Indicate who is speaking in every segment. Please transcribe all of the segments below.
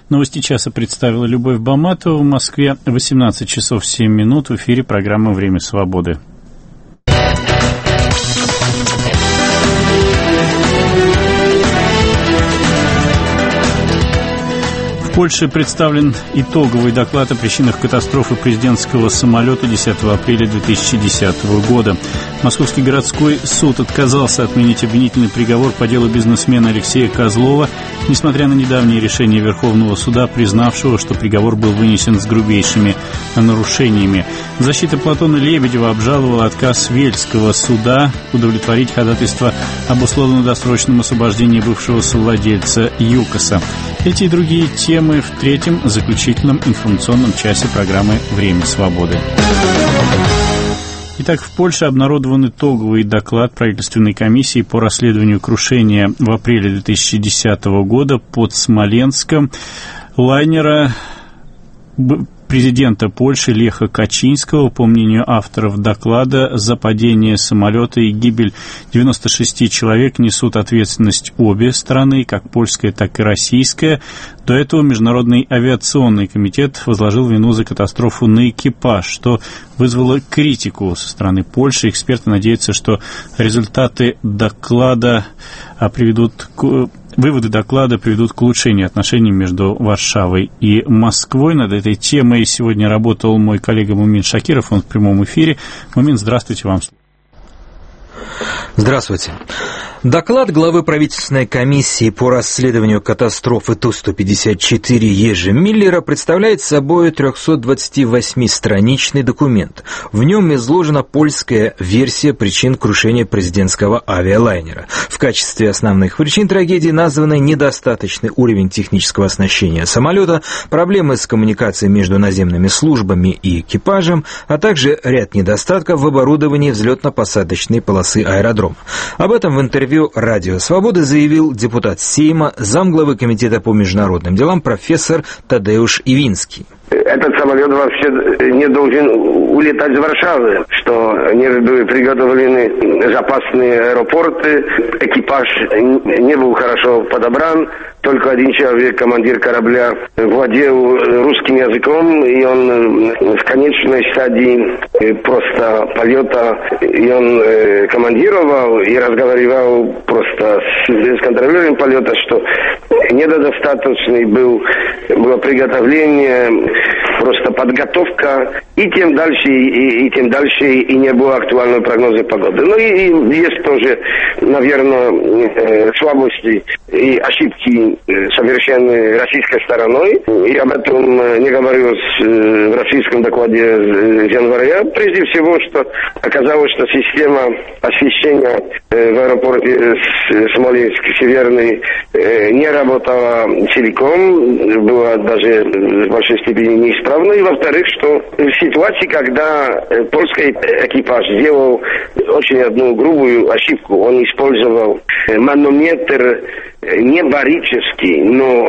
Speaker 1: Новости часа представила Любовь Баматова. В Москве 18 часов 7 минут. В эфире программа «Время свободы». В Польше представлен итоговый доклад о причинах катастрофы президентского самолета 10 апреля 2010 года. Московский городской суд отказался отменить обвинительный приговор по делу бизнесмена Алексея Козлова, несмотря на недавнее решение Верховного суда, признавшего, что приговор был вынесен с грубейшими нарушениями. Защита Платона Лебедева обжаловала отказ Вельского суда удовлетворить ходатайство об условно-досрочном освобождении бывшего совладельца ЮКОСа. Эти и другие темы в третьем заключительном информационном часе программы «Время свободы». Итак, в Польше обнародован итоговый доклад правительственной комиссии по расследованию крушения в апреле 2010 года под Смоленском лайнера президента Польши Леха Качинского. По мнению авторов доклада, за падение самолета и гибель 96 человек несут ответственность обе страны, как польская, так и российская. До этого Международный авиационный комитет возложил вину за катастрофу на экипаж, что вызвало критику со стороны Польши. Эксперты надеются, что результаты доклада выводы доклада приведут к улучшению отношений между Варшавой и Москвой. Над этой темой сегодня работал мой коллега Мумин Шакиров, он в прямом эфире. Мумин, здравствуйте вам.
Speaker 2: Здравствуйте. Доклад главы правительственной комиссии по расследованию катастрофы Ту-154 Ежи Миллера представляет собой 328-страничный документ. В нем изложена польская версия причин крушения президентского авиалайнера. В качестве основных причин трагедии названы недостаточный уровень технического оснащения самолета, проблемы с коммуникацией между наземными службами и экипажем, а также ряд недостатков в оборудовании взлетно-посадочной полосы аэродрома. Об этом в интервью «Радио Свободы» заявил депутат Сейма, замглавы комитета по международным делам профессор Тадеуш Ивинский.
Speaker 3: Этот самолет вообще не должен улетать из Варшавы, что не были приготовлены запасные аэропорты, экипаж не был хорошо подобран, только один человек, командир корабля, владел русским языком, и он в конечной стадии просто полета, и он командировал и разговаривал просто с контролером полета, что недостаточный было приготовление, просто подготовка, и тем дальше, и не было актуального прогноза погоды. Ну и есть тоже, наверное, слабости и ошибки, совершенные российской стороной. И об этом не говорилось в российском докладе с января. Прежде всего, что оказалось, что система освещения в аэропорте Смоленск-Северный не работала целиком, была даже в большой степени неисправна. И во-вторых, что в ситуации, когда польский экипаж сделал очень одну грубую ошибку, он использовал манометр не барический, но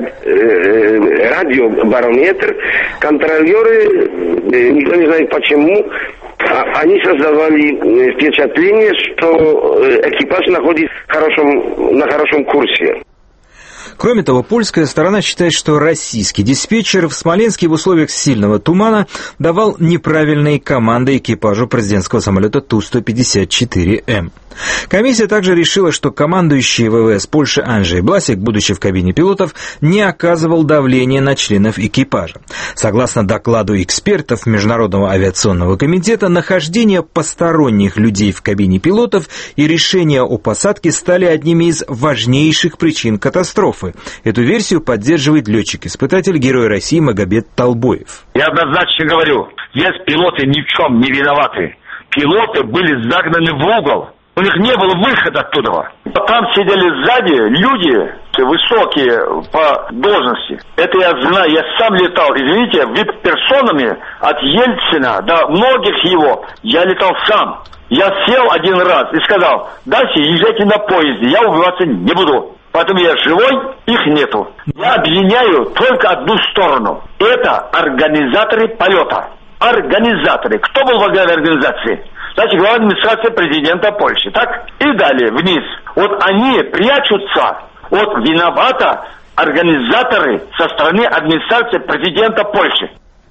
Speaker 3: радиобарометр, контролеры, никто не знает почему, они создавали впечатление, что экипаж находится на хорошем курсе.
Speaker 2: Кроме того, польская сторона считает, что российский диспетчер в Смоленске в условиях сильного тумана давал неправильные команды экипажу президентского самолета Ту-154М. Комиссия также решила, что командующий ВВС Польши Анджей Бласик, будучи в кабине пилотов, не оказывал давления на членов экипажа. Согласно докладу экспертов Международного авиационного комитета, нахождение посторонних людей в кабине пилотов и решение о посадке стали одними из важнейших причин катастрофы. Эту версию поддерживает летчик-испытатель, герой России Магомед Толбоев.
Speaker 4: Я однозначно говорю, здесь пилоты ни в чем не виноваты. Пилоты были загнаны в угол. У них не было выхода оттуда. Там сидели сзади люди высокие по должности. Это я знаю, я сам летал, извините, вип-персонами от Ельцина до многих его. Я летал сам. Я сел один раз и сказал: дальше езжайте на поезде, я убиваться не буду. Поэтому я живой, их нету. Я обвиняю только одну сторону. Это организаторы полета. Организаторы. Кто был во главе организации? Значит, главная администрация президента Польши, так? И далее, вниз. Вот они прячутся от виновата организаторы со стороны администрации президента Польши.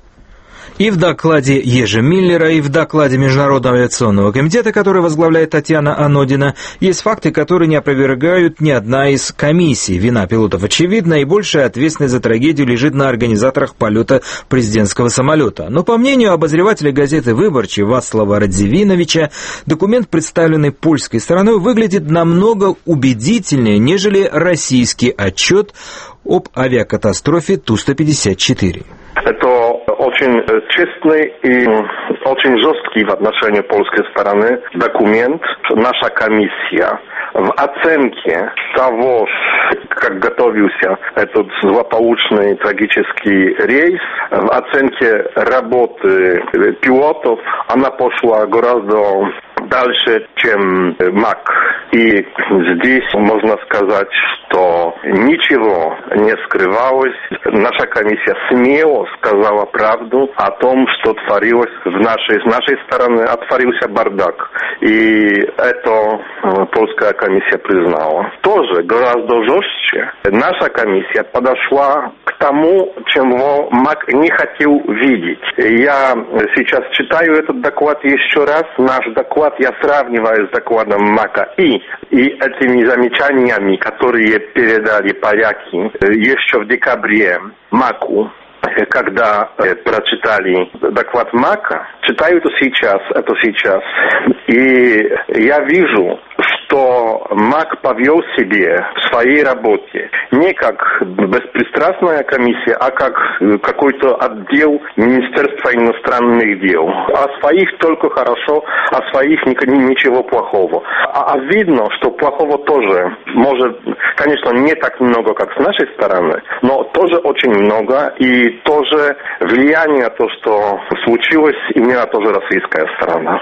Speaker 2: И в докладе Ежи Миллера, и в докладе Международного авиационного комитета, который возглавляет Татьяна Анодина, есть факты, которые не опровергают ни одна из комиссий. Вина пилотов очевидна, и большая ответственность за трагедию лежит на организаторах полета президентского самолета. Но, по мнению обозревателя газеты «Выборчий» Вацлава Радзивиновича, документ, представленный польской стороной, выглядит намного убедительнее, нежели российский отчет об авиакатастрофе Ту-154.
Speaker 5: Это очень честный и очень жесткий в отношении польской стороны документ. Наша комиссия в оценке того, как готовился этот злополучный трагический рейс, в оценке работы пилотов, она пошла гораздо дальше, чем МАК. И здесь можно сказать, что ничего не скрывалось. Наша комиссия смело сказала правду о том, что творилось с нашей стороны. Отворился бардак. И это польская комиссия признала. Тоже гораздо жестче наша комиссия подошла к тому, чего МАК не хотел видеть. Я сейчас читаю этот доклад еще раз. Наш доклад я сравниваю с докладом МАКа и этими замечаниями, которые передали поляки еще в декабре МАКу, когда прочитали доклад МАКа, читаю это сейчас, и я вижу, что МАК повел себе в своей работе не как беспристрастная комиссия, а как какой-то отдел Министерства иностранных дел. О своих только хорошо, о своих ничего плохого. А видно, что плохого тоже может, конечно, не так много, как с нашей стороны, но тоже очень много, и тоже влияние на то, что случилось, имела тоже российская сторона.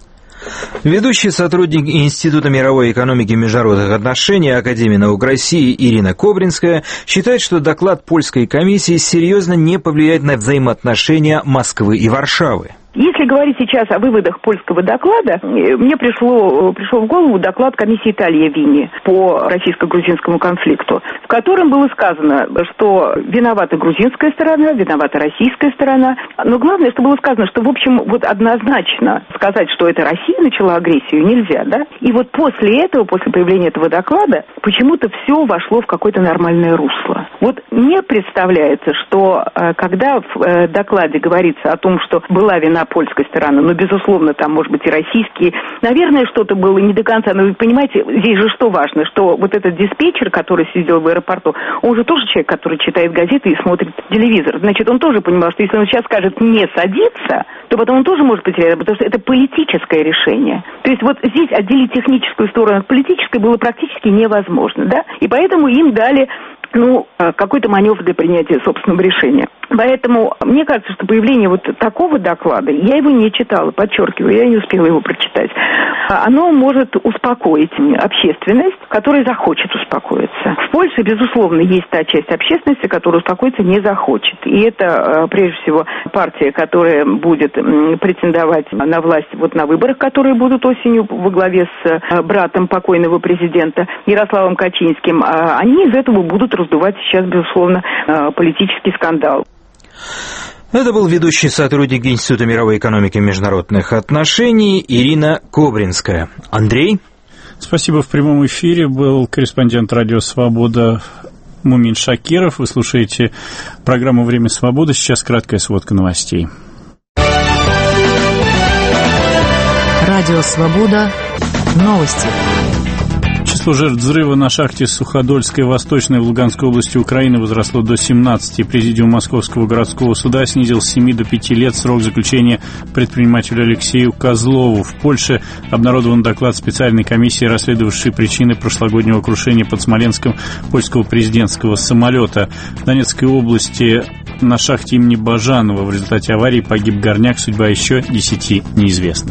Speaker 2: Ведущий сотрудник Института мировой экономики и международных отношений Академии наук России Ирина Кобринская считает, что доклад польской комиссии серьезно не повлияет на взаимоотношения Москвы и Варшавы.
Speaker 6: Если говорить сейчас о выводах польского доклада, мне пришел в голову доклад комиссии Италия-Вини по российско-грузинскому конфликту, в котором было сказано, что виновата грузинская сторона, виновата российская сторона. Но главное, что было сказано, что, в общем, вот однозначно сказать, что это Россия начала агрессию, нельзя, да? И вот после этого, после появления этого доклада, почему-то все вошло в какое-то нормальное русло. Вот мне представляется, что когда в докладе говорится о том, что была вина польской стороны, но, безусловно, там, может быть, и российские. Наверное, что-то было не до конца. Но вы понимаете, здесь же что важно, что вот этот диспетчер, который сидел в аэропорту, он же тоже человек, который читает газеты и смотрит телевизор. Значит, он тоже понимал, что если он сейчас скажет «не садиться», то потом он тоже может потерять, потому что это политическое решение. То есть вот здесь отделить техническую сторону от политической было практически невозможно, да? И поэтому им дали какой-то маневр для принятия собственного решения. Поэтому мне кажется, что появление вот такого доклада, я его не читала, подчеркиваю, я не успела его прочитать, оно может успокоить общественность, которая захочет успокоиться. В Польше, безусловно, есть та часть общественности, которая успокоиться не захочет. И это, прежде всего, партия, которая будет претендовать на власть вот на выборах, которые будут осенью во главе с братом покойного президента Ярославом Качинским. Они из этого будут раздувать сейчас, безусловно, политический скандал.
Speaker 2: Это был ведущий сотрудник Института мировой экономики и международных отношений Ирина Кобринская. Андрей?
Speaker 1: Спасибо. В прямом эфире был корреспондент «Радио Свобода» Мумин Шакиров. Вы слушаете программу «Время свободы». Сейчас краткая сводка новостей.
Speaker 7: Радио Свобода. Новости.
Speaker 1: Число жертв взрыва на шахте Суходольской Восточной в Луганской области Украины возросло до 17. Президиум Московского городского суда снизил с 7 до 5 лет срок заключения предпринимателю Алексею Козлову. В Польше обнародован доклад специальной комиссии, расследовавшей причины прошлогоднего крушения под Смоленском польского президентского самолета. В Донецкой области на шахте имени Бажанова в результате аварии погиб горняк. Судьба еще 10 неизвестна.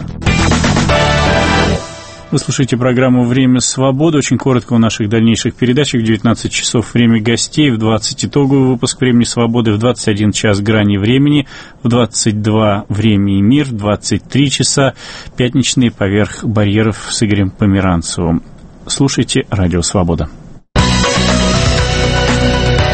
Speaker 1: Вы слушаете программу «Время свободы». Очень коротко в наших дальнейших передачах. В 19 часов время гостей, в 20 итоговый выпуск «Времени свободы», в 21 час «Грани времени», в 22 «Время и мир», в 23 часа пятничные «Поверх барьеров» с Игорем Померанцевым. Слушайте «Радио Свобода».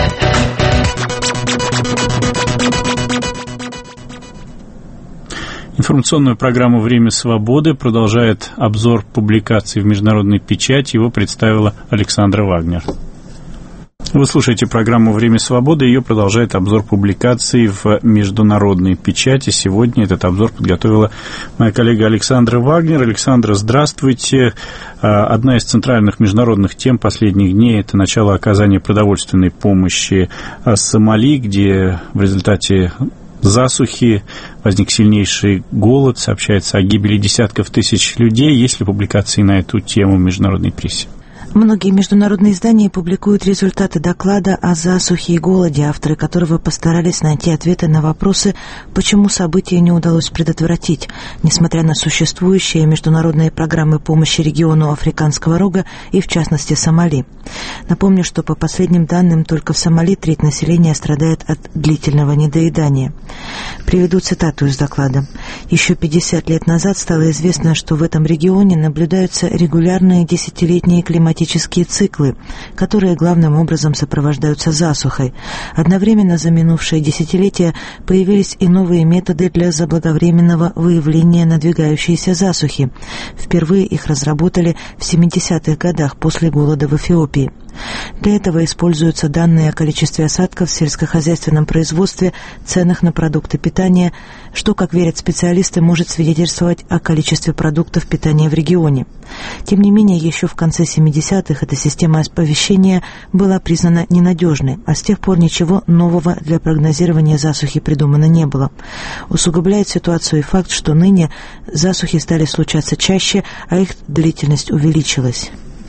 Speaker 1: Информационную программу «Время свободы» продолжает обзор публикаций в международной печати. Его представила Александра Вагнер. Вы слушаете программу «Время свободы». Ее продолжает обзор публикаций в международной печати. Сегодня этот обзор подготовила моя коллега Александра Вагнер. Александра, здравствуйте. Одна из центральных международных тем последних дней – это начало оказания продовольственной помощи Сомали, где в результате засухи возник сильнейший голод. Сообщается о гибели десятков тысяч людей. Есть ли публикации на эту тему в международной прессе?
Speaker 8: Многие международные издания публикуют результаты доклада о засухе и голоде, авторы которого постарались найти ответы на вопросы, почему события не удалось предотвратить, несмотря на существующие международные программы помощи региону Африканского Рога и, в частности, Сомали. Напомню, что по последним данным только в Сомали треть населения страдает от длительного недоедания. Приведу цитату из доклада. Еще 50 лет назад стало известно, что в этом регионе наблюдаются регулярные десятилетние климатические циклы, которые главным образом сопровождаются засухой. Одновременно за минувшие десятилетия появились и новые методы для заблаговременного выявления надвигающейся засухи. Впервые их разработали в 70-х годах после голода в Эфиопии. Для этого используются данные о количестве осадков в сельскохозяйственном производстве, ценах на продукты питания, что, как верят специалисты, может свидетельствовать о количестве продуктов питания в регионе. Тем не менее, еще в конце 70-х эта система оповещения была признана ненадежной, а с тех пор ничего нового для прогнозирования засухи придумано не было. Усугубляет ситуацию и факт, что ныне засухи стали случаться чаще, а их длительность увеличилась.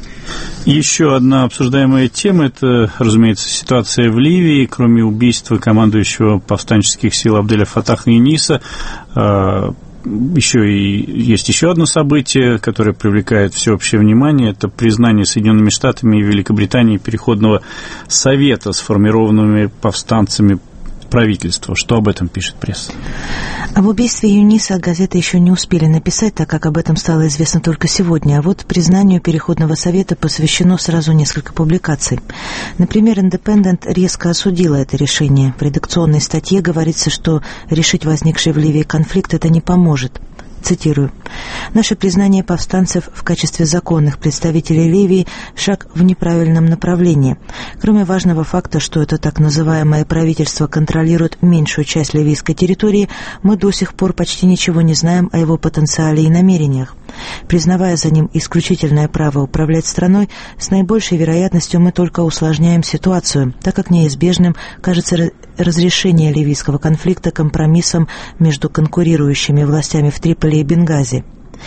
Speaker 1: Еще одна обсуждаемая тема – это, разумеется, ситуация в Ливии. Кроме убийства командующего повстанческих сил Абделя Фатаха Юниса, есть еще одно событие, которое привлекает всеобщее внимание. Это признание Соединенными Штатами и Великобританией Переходного совета, сформированными повстанцами правительства. Что об этом пишет пресса?
Speaker 8: Об убийстве Юниса газеты еще не успели написать, так как об этом стало известно только сегодня. А вот признанию Переходного совета посвящено сразу несколько публикаций. Например, «Индепендент» резко осудила это решение. В редакционной статье говорится, что решить возникший в Ливии конфликт это не поможет. Цитирую. «Наше признание повстанцев в качестве законных представителей Ливии – шаг в неправильном направлении. Кроме важного факта, что это так называемое правительство контролирует меньшую часть ливийской территории, мы до сих пор почти ничего не знаем о его потенциале и намерениях. Признавая за ним исключительное право управлять страной, с наибольшей вероятностью мы только усложняем ситуацию, так как неизбежным кажется разрешение ливийского конфликта компромиссом между конкурирующими властями в Триполи и Бенгази».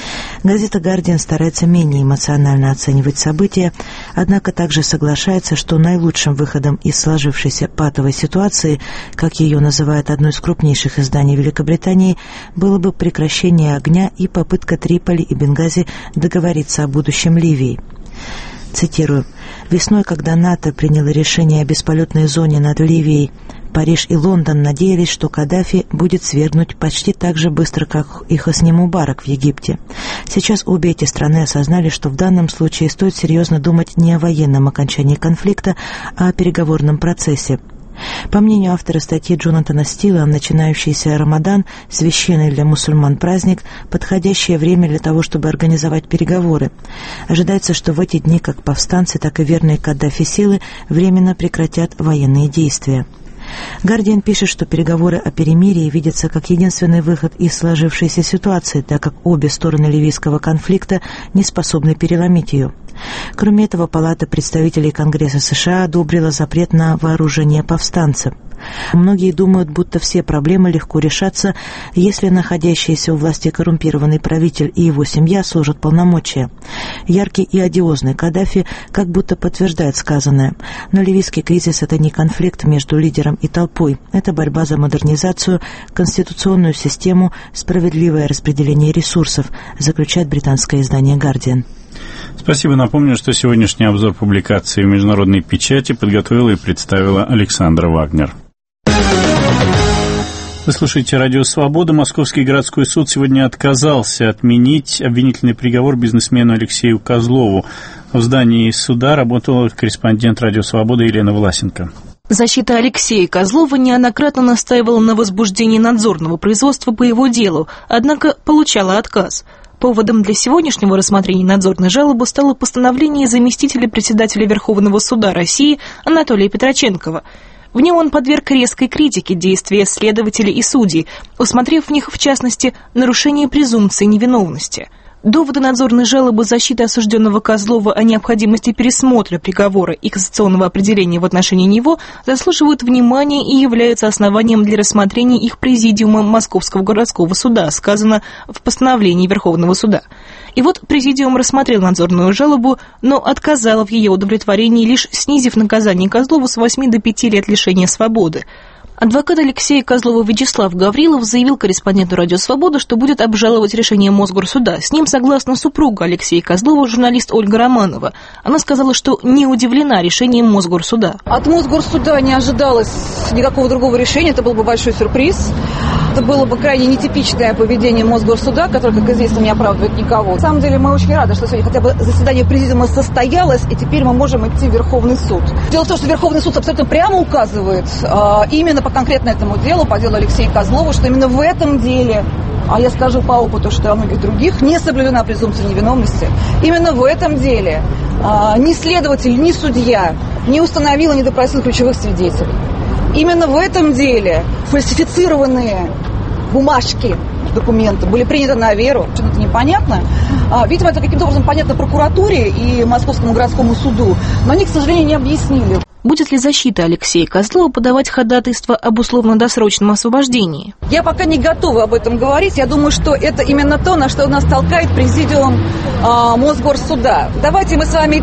Speaker 8: Газета «Гардиан» старается менее эмоционально оценивать события, однако также соглашается, что наилучшим выходом из сложившейся патовой ситуации, как ее называет одно из крупнейших изданий Великобритании, было бы прекращение огня и попытка Триполи и Бенгази договориться о будущем Ливии. Цитирую. «Весной, когда НАТО приняло решение о бесполетной зоне над Ливией, Париж и Лондон надеялись, что Каддафи будет свергнут почти так же быстро, как и Хосни Мубарак в Египте. Сейчас обе эти страны осознали, что в данном случае стоит серьезно думать не о военном окончании конфликта, а о переговорном процессе. По мнению автора статьи Джонатана Стила, начинающийся Рамадан, священный для мусульман праздник, подходящее время для того, чтобы организовать переговоры. Ожидается, что в эти дни как повстанцы, так и верные Каддафи силы временно прекратят военные действия. «Гардиан» пишет, что переговоры о перемирии видятся как единственный выход из сложившейся ситуации, так как обе стороны ливийского конфликта не способны переломить ее. Кроме этого, Палата представителей Конгресса США одобрила запрет на вооружение повстанцев. Многие думают, будто все проблемы легко решатся, если находящийся у власти коррумпированный правитель и его семья сложат полномочия. Яркий и одиозный Каддафи как будто подтверждает сказанное. Но ливийский кризис – это не конфликт между лидером и толпой. Это борьба за модернизацию, конституционную систему, справедливое распределение ресурсов, заключает британское издание «Гардиан».
Speaker 1: Спасибо. Напомню, что сегодняшний обзор публикации в международной печати подготовила и представила Александра Вагнер. Вы слушаете «Радио Свобода». Московский городской суд сегодня отказался отменить обвинительный приговор бизнесмену Алексею Козлову. В здании суда работала корреспондент «Радио Свобода» Елена Власенко.
Speaker 9: Защита Алексея Козлова неоднократно настаивала на возбуждении надзорного производства по его делу, однако получала отказ. Поводом для сегодняшнего рассмотрения надзорной жалобы стало постановление заместителя председателя Верховного суда России Анатолия Петроченкова. В нем он подверг резкой критике действия следователей и судей, усмотрев в них, в частности, нарушение презумпции невиновности. Доводы надзорной жалобы защиты осужденного Козлова о необходимости пересмотра приговора и кассационного определения в отношении него заслуживают внимания и являются основанием для рассмотрения их президиумом Московского городского суда, сказано в постановлении Верховного суда. И вот президиум рассмотрел надзорную жалобу, но отказал в ее удовлетворении, лишь снизив наказание Козлову с 8 до 5 лет лишения свободы. Адвокат Алексея Козлова Вячеслав Гаврилов заявил корреспонденту «Радио Свобода», что будет обжаловать решение Мосгорсуда. С ним согласна супруга Алексея Козлова, журналист Ольга Романова. Она сказала, что не удивлена решением Мосгорсуда.
Speaker 10: От Мосгорсуда не ожидалось никакого другого решения, это был бы большой сюрприз. Это было бы крайне нетипичное поведение Мосгорсуда, которое, как известно, не оправдывает никого. На самом деле мы очень рады, что сегодня хотя бы заседание президиума состоялось, и теперь мы можем идти в Верховный суд. Дело в том, что Верховный суд абсолютно прямо указывает именно по конкретно этому делу, по делу Алексея Козлова, что именно в этом деле, а я скажу по опыту, что и о многих других, не соблюдена презумпция невиновности. Именно в этом деле ни следователь, ни судья не установил и не допросил ключевых свидетелей. Именно в этом деле фальсифицированные бумажки, документы были приняты на веру. Это непонятно. Видимо, это каким-то образом понятно прокуратуре и Московскому городскому суду, но они, к сожалению, не объяснили.
Speaker 9: Будет ли защита Алексея Козлова подавать ходатайство об условно-досрочном освобождении?
Speaker 10: Я пока не готова об этом говорить. Я думаю, что это именно то, на что нас толкает президиум Мосгорсуда. Давайте мы с вами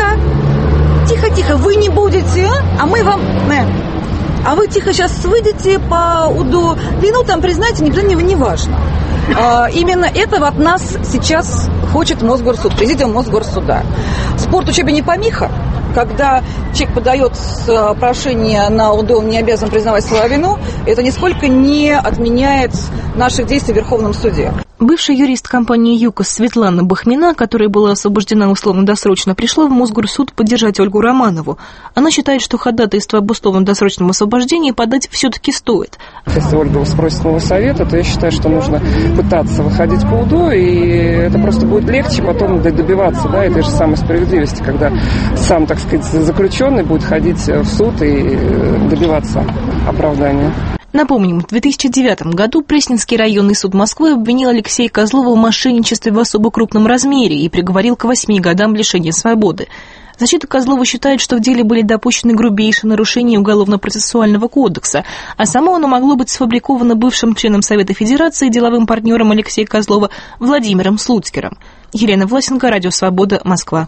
Speaker 10: тихо, вы не будете, а мы вам... А вы тихо сейчас выйдете по УДО, вину там признаете, не важно. Именно этого от нас сейчас хочет Мосгорсуд, президиум Мосгорсуда. Спорт учебе не помеха. Когда человек подает прошение на УДО, он не обязан признавать свою вину, это нисколько не отменяет наших действий в Верховном суде.
Speaker 9: Бывший юрист компании ЮКОС Светлана Бахмина, которая была освобождена условно-досрочно, пришла в Мосгорсуд поддержать Ольгу Романову. Она считает, что ходатайство об условно-досрочном освобождении подать все-таки стоит.
Speaker 11: Если Ольга спросит моего совета, то я считаю, что нужно пытаться выходить по УДО, и это просто будет легче потом добиваться этой же самой справедливости, когда сам, так сказать, заключенный будет ходить в суд и добиваться оправдания.
Speaker 9: Напомним, в 2009 году Пресненский районный суд Москвы обвинил Алексея Козлова в мошенничестве в особо крупном размере и приговорил к 8 годам лишения свободы. Защита Козлова считает, что в деле были допущены грубейшие нарушения Уголовно-процессуального кодекса, а само оно могло быть сфабриковано бывшим членом Совета Федерации и деловым партнером Алексея Козлова Владимиром Слуцкером. Елена Власенко, Радио Свобода, Москва.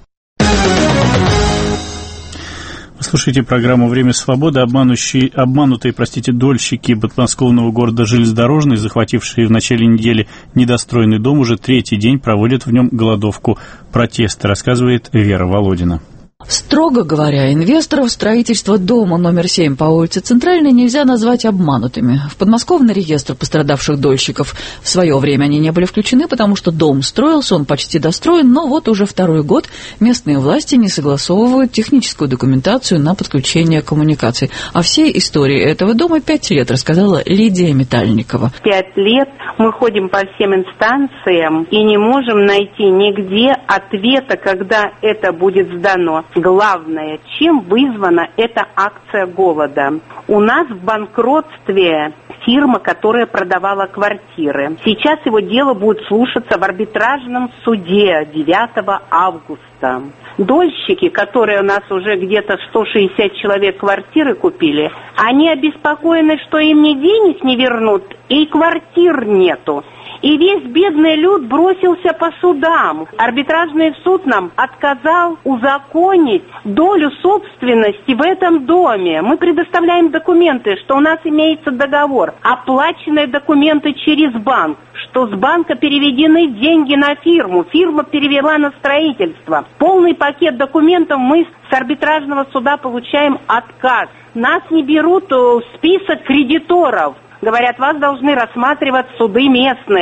Speaker 1: Слушайте программу «Время свободы». Обманутые дольщики подмосковного города Железнодорожный, захватившие в начале недели недостроенный дом, уже третий день проводят в нем голодовку протеста, рассказывает Вера Володина.
Speaker 12: Строго говоря, инвесторов строительства дома номер 7 по улице Центральной нельзя назвать обманутыми. В подмосковный реестр пострадавших дольщиков в свое время они не были включены, потому что дом строился, он почти достроен, но вот уже второй год местные власти не согласовывают техническую документацию на подключение коммуникаций. О всей истории этого дома 5 лет рассказала Лидия Метальникова.
Speaker 13: 5 лет мы ходим по всем инстанциям и не можем найти нигде ответа, когда это будет сдано. Главное, чем вызвана эта акция голода? У нас в банкротстве фирма, которая продавала квартиры. Сейчас его дело будет слушаться в арбитражном суде 9 августа. Дольщики, которые у нас уже где-то 160 человек квартиры купили, они обеспокоены, что им ни денег не вернут, и квартир нету. И весь бедный люд бросился по судам. Арбитражный суд нам отказал узаконить долю собственности в этом доме. Мы предоставляем документы, что у нас имеется договор, оплаченные документы через банк, что с банка переведены деньги на фирму, фирма перевела на строительство. Полный пакет документов мы с арбитражного суда получаем отказ. Нас не берут в список кредиторов. Говорят, вас должны рассматривать суды местные.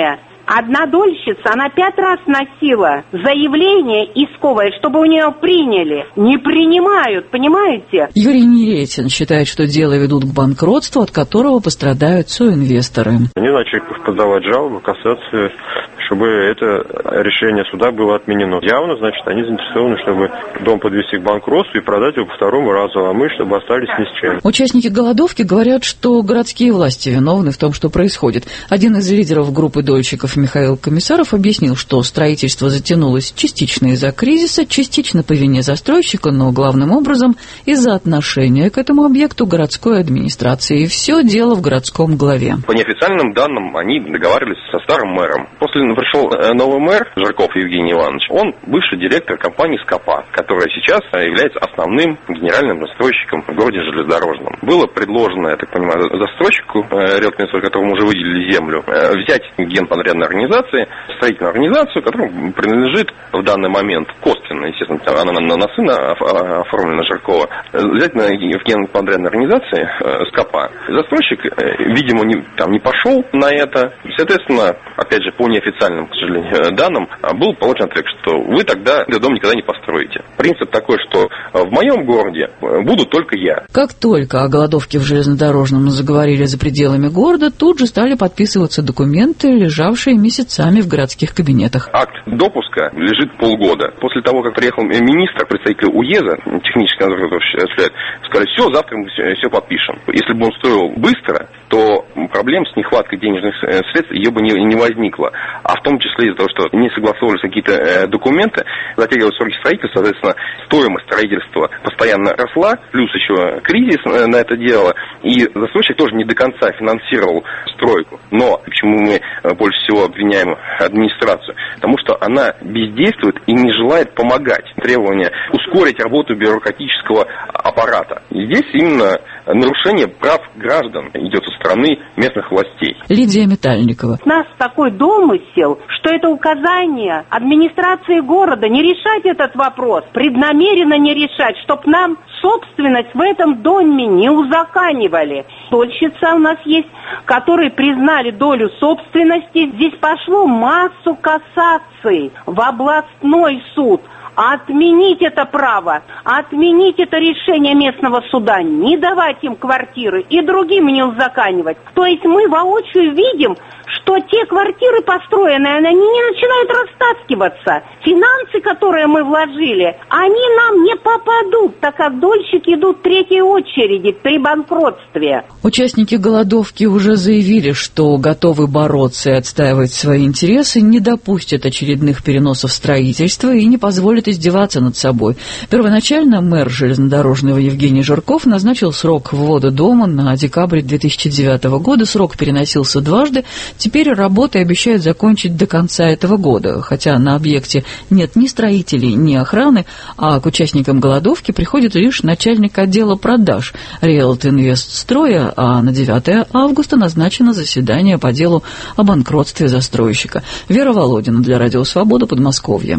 Speaker 13: Одна дольщица, она 5 раз носила заявление исковое, чтобы у нее приняли. Не принимают, понимаете?
Speaker 12: Юрий Неретин считает, что дело ведут к банкротству, от которого пострадают соинвесторы.
Speaker 14: Они начали подавать жалобу, кассацию, чтобы это решение суда было отменено. Явно, значит, они заинтересованы, чтобы дом подвести к банкротству и продать его по второму разу, а мы, чтобы остались ни с чем.
Speaker 12: Участники голодовки говорят, что городские власти виновны в том, что происходит. Один из лидеров группы дольщиков Михаил Комиссаров объяснил, что строительство затянулось частично из-за кризиса, частично по вине застройщика, но главным образом из-за отношения к этому объекту городской администрации. И все дело в городском главе.
Speaker 15: По неофициальным данным, они договаривались со старым мэром. После пришел новый мэр, Жарков Евгений Иванович. Он бывший директор компании «Скопа», которая сейчас является основным генеральным застройщиком в городе Железнодорожном. Было предложено, я так понимаю, застройщику, риэлтору, которому уже выделили землю, взять генподрядной организации, строительную организацию, которая принадлежит в данный момент косвенно, естественно, она на сына оформлена Жаркова, взять в генподрядной организации «Скопа». Застройщик, видимо, не пошел на это. Соответственно, опять же, по неофициальным, к сожалению, данным, был получен ответ, что вы тогда дом никогда не построите. Принцип такой, что в моем городе буду только я.
Speaker 12: Как только о голодовке в железнодорожном заговорили за пределами города, тут же стали подписываться документы, лежавшие месяцами в городских кабинетах.
Speaker 15: Акт допуска лежит полгода. После того, как приехал министр, представитель УЕЗа, технический надзор, сказали, все, завтра мы все подпишем. Если бы он строил быстро, то проблем с нехваткой денежных средств ее бы не возникло. А в том числе из-за того, что не согласовывались какие-то документы, затягивались сроки строительства, соответственно, стоимость строительства постоянно росла, плюс еще кризис на это дело, и застройщик тоже не до конца финансировал стройку. Но почему мы больше всего обвиняем администрацию? Потому что она бездействует и не желает помогать. Требование ускорить работу бюрократического аппарата. И здесь именно нарушение прав граждан идет со стороны местных властей.
Speaker 12: Лидия Метальникова.
Speaker 13: У нас такой домысел, что это указание администрации города не решать этот вопрос, преднамеренно не решать, чтобы нам собственность в этом доме не узаканивали. Дольщица у нас есть, которые признали долю собственности. Здесь пошло массу кассаций в областной суд. Отменить это право, отменить это решение местного суда, не давать им квартиры и другим не узаканивать. То есть мы воочию видим, что те квартиры построенные, они не начинают растаскиваться. Финансы, которые мы вложили, они нам не попадут, так как дольщики идут в третьей очереди при банкротстве.
Speaker 12: Участники голодовки уже заявили, что готовы бороться и отстаивать свои интересы, не допустят очередных переносов строительства и не позволят издеваться над собой. Первоначально мэр железнодорожного Евгений Жарков назначил срок ввода дома на декабрь 2009 года. Срок переносился дважды. Теперь работы обещают закончить до конца этого года, хотя на объекте нет ни строителей, ни охраны, а к участникам голодовки приходит лишь начальник отдела продаж Риэлт-Инвестстроя, а на 9 августа назначено заседание по делу о банкротстве застройщика. Вера Володина для Радио Свобода, Подмосковье.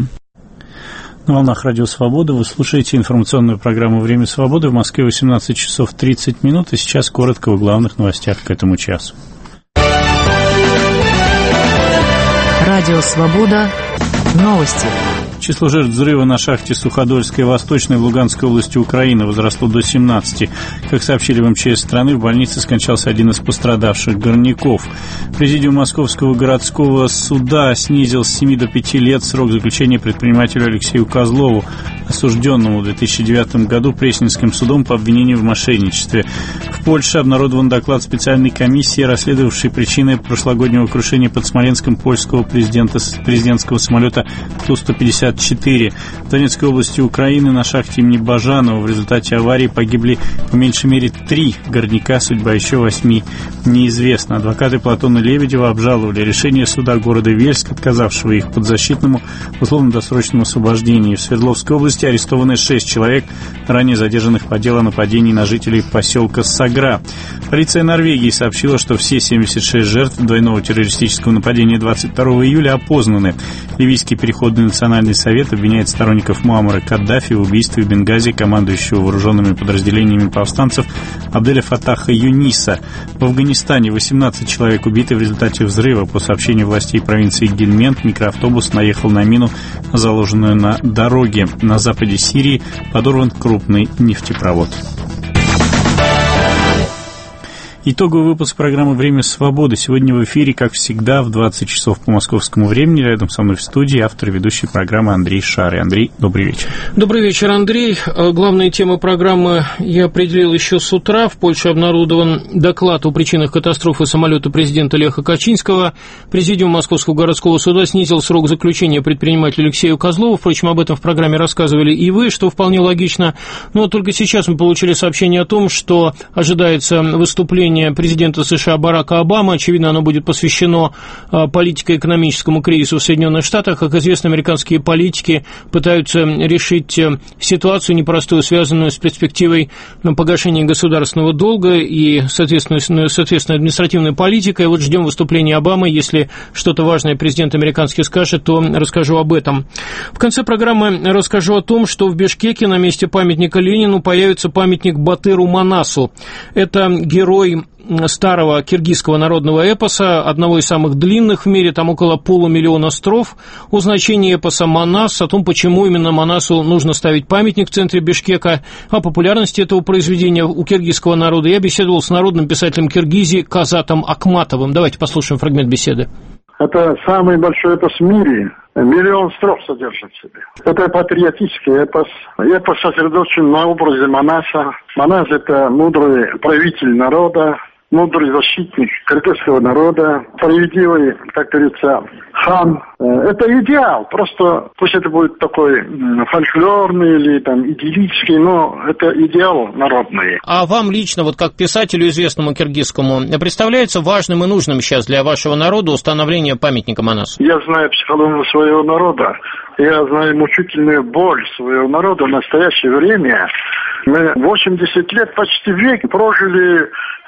Speaker 1: На волнах Радио Свобода вы слушаете информационную программу «Время свободы». В Москве 18 часов 30 минут, и сейчас коротко о главных новостях к этому часу.
Speaker 7: Радио Свобода. Новости.
Speaker 1: Число жертв взрыва на шахте Суходольской Восточной в Луганской области Украины возросло до 17. Как сообщили в МЧС страны, в больнице скончался один из пострадавших горняков. Президиум Московского городского суда снизил с 7 до 5 лет срок заключения предпринимателю Алексею Козлову, осужденному в 2009 году Пресненским судом по обвинению в мошенничестве. В Польше обнародован доклад специальной комиссии, расследовавшей причины прошлогоднего крушения под Смоленском польского президентского самолета Ту-154. В Донецкой области Украины на шахте имени Бажанова в результате аварии погибли по меньшей мере 3 горняка, судьба еще 8 неизвестна. Адвокаты Платона Лебедева обжаловали решение суда города Вельск, отказавшего их подзащитному в условно-досрочном освобождении. В Свердловской области арестованы 6 человек, ранее задержанных по делу о нападении на жителей поселка Сагра. Полиция Норвегии сообщила, что все 76 жертв двойного террористического нападения 22 июля опознаны. Ливийский переходный национальный совет обвиняет сторонников Муаммара Каддафи в убийстве в Бенгази командующего вооруженными подразделениями повстанцев Абделя Фатаха Юниса. В Афганистане 18 человек убиты в результате взрыва. По сообщению властей провинции Гельмент, микроавтобус наехал на мину, заложенную на дороге. На западе Сирии подорван крупный нефтепровод. Итоговый выпуск программы «Время свободы». Сегодня в эфире, как всегда, в 20 часов по московскому времени. Рядом со мной в студии автор и ведущий программы Андрей Шары. Андрей, добрый вечер.
Speaker 16: Добрый вечер, Андрей. Главные темы программы я определил еще с утра. В Польше обнародован доклад о причинах катастрофы самолета президента Леха Качинского. Президиум Московского городского суда снизил срок заключения предпринимателю Алексею Козлову. Впрочем, об этом в программе рассказывали и вы, что вполне логично. Но только сейчас мы получили сообщение о том, что ожидается выступление президента США Барака Обамы. Очевидно, оно будет посвящено политико-экономическому кризису в Соединенных Штатах. Как известно, американские политики пытаются решить ситуацию непростую, связанную с перспективой погашения государственного долга и, соответственно, административной политикой. Вот ждем выступления Обамы. Если что-то важное президент американский скажет, то расскажу об этом. В конце программы расскажу о том, что в Бишкеке на месте памятника Ленину появится памятник Батыру Манасу. Это герой старого киргизского народного эпоса, одного из самых длинных в мире, там около 500 000 строф. О значении эпоса «Манас», о том, почему именно Манасу нужно ставить памятник в центре Бишкека, о популярности этого произведения у киргизского народа я беседовал с народным писателем Киргизии Казатом Акматовым. Давайте послушаем фрагмент беседы.
Speaker 17: Это самый большой эпос в мире. 1 000 000 строф содержит в себе. Это патриотический эпос. Эпос сосредоточен на образе Манаса. Манас – это мудрый правитель народа, мудрый защитник кыргызского народа, справедливый, как говорится, хан. Это идеал, просто пусть это будет такой фольклорный или там идиллический, но это идеал народный.
Speaker 16: А вам лично, вот как писателю известному киргизскому, представляется важным и нужным сейчас для вашего народа установление памятника Манасу?
Speaker 17: Я знаю психологию своего народа, я знаю мучительную боль своего народа в настоящее время. Мы 80 лет, почти век прожили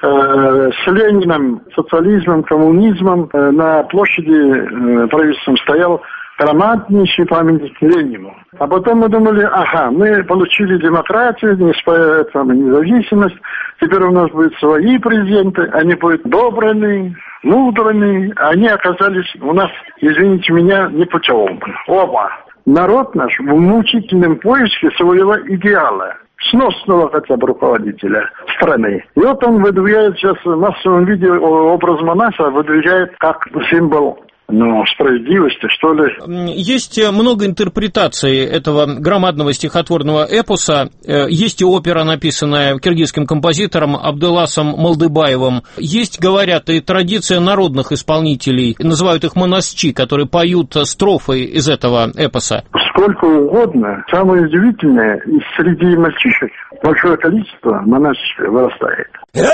Speaker 17: с Лениным, социализмом, коммунизмом. На площади правительством стоял громаднейший памятник Ленину. А потом мы думали, мы получили демократию, независимость, теперь у нас будут свои президенты, они будут добрыми, мудрыми, они оказались у нас, извините меня, непутевыми. Оба. Народ наш в мучительном поиске своего идеала. Сносного хотя бы руководителя страны. И вот он выдвигает сейчас в массовом виде образ Манаса, выдвигает как символ справедливости, что ли.
Speaker 16: Есть много интерпретаций этого громадного стихотворного эпоса. Есть и опера, написанная киргизским композитором Абдыласом Малдыбаевым. Есть, говорят, и традиция народных исполнителей, называют их монасчи, которые поют строфы из этого эпоса.
Speaker 17: Сколько угодно. Самое удивительное, среди мальчишек большое количество монашек вырастает.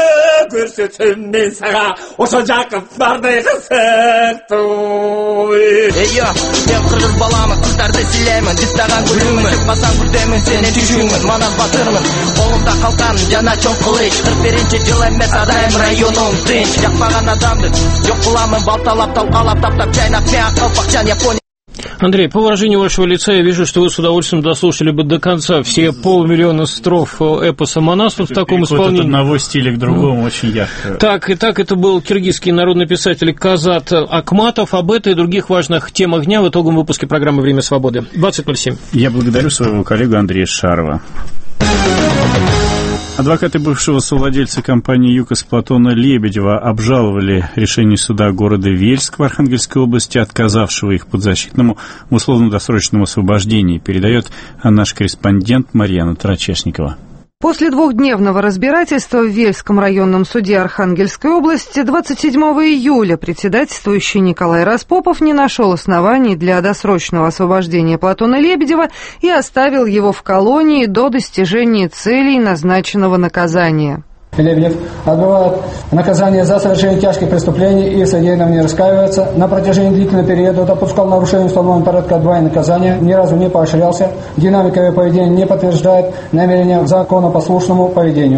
Speaker 18: Мен кыргыз баламын, кыздарды силеймин, дистаган гүлүмүн, чыкпасаң күрдемин сени түшүмүн, манас батырмын, колумда калкан жана чоң кылыч, 41-чи жыл эмес адайым районум тынч, жакпаган адамды жок кыламын, балталап, талкалап, таптап, чайнап, меак калпакчан Япония.
Speaker 16: Андрей, по выражению вашего лица я вижу, что вы с удовольствием дослушали бы до конца все 500 000 строф эпоса Манас в таком исполнении.
Speaker 1: От одного стиля к другому очень ярко.
Speaker 16: Так, это был киргизский народный писатель Казат Акматов. Об этой и других важных темах дня в итоговом выпуске программы «Время свободы». 20:07.
Speaker 1: Я благодарю своего коллегу Андрея Шарова. Адвокаты бывшего совладельца компании «ЮКОС» Платона Лебедева обжаловали решение суда города Вельск в Архангельской области, отказавшего их подзащитному в условно-досрочном освобождении, передает наш корреспондент Марьяна Тарачешникова.
Speaker 19: После двухдневного разбирательства в Вельском районном суде Архангельской области 27 июля председательствующий Николай Распопов не нашел оснований для досрочного освобождения Платона Лебедева и оставил его в колонии до достижения целей назначенного наказания.
Speaker 20: Лебедев отбывает наказание за совершение тяжких преступлений и в содеянном не раскаивается. На протяжении длительного периода допускал нарушение установленного порядка отбывания наказания, ни разу не поощрялся. Динамика его поведения не подтверждает намерения к законопослушному поведению.